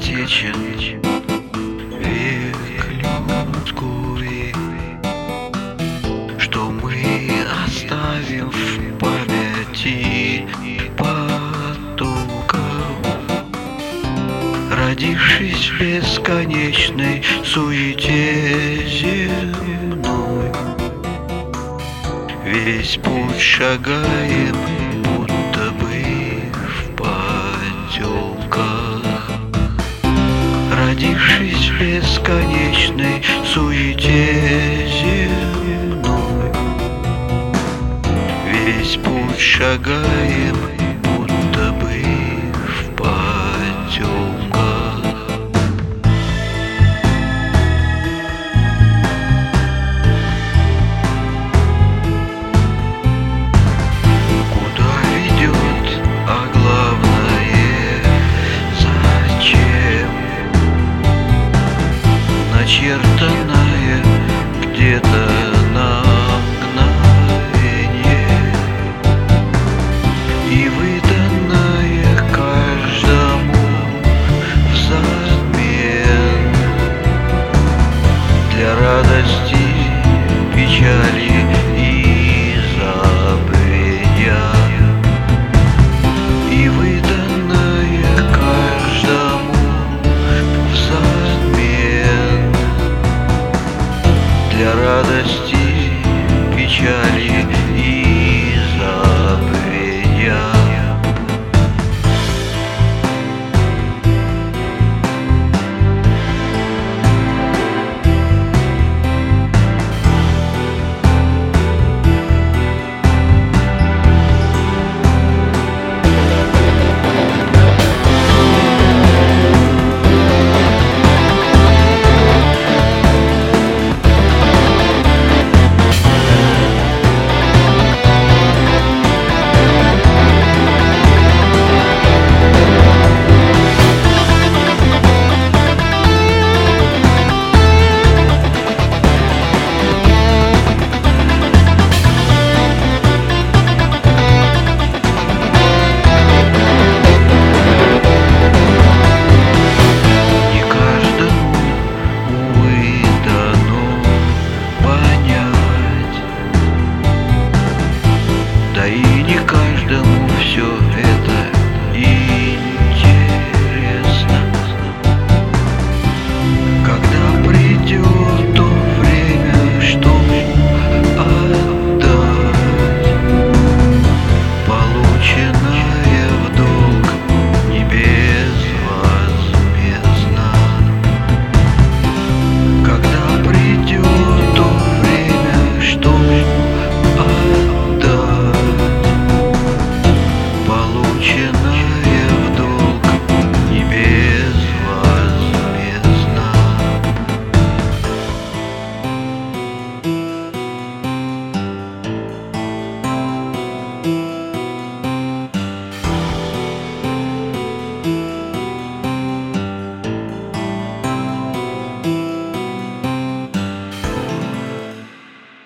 скоротечен век людской, что мы оставим в памяти потоков, родившись в бесконечной суете земной. Весь путь шагаем, будто бы в потемках, родившись в бесконечной суете земной. Весь путь шагаем, будто бы в потемках. Начертанная где-то на мгновенье и выданная каждому взамен для радости, печали и забвения, и выданная каждому взамен для радости, печали и забвения. Да и не каждому все это интересно. Когда придет то время, чтобы отдать полученное в долг не безвозмездно. Когда придет то время, чтобы отдать полученное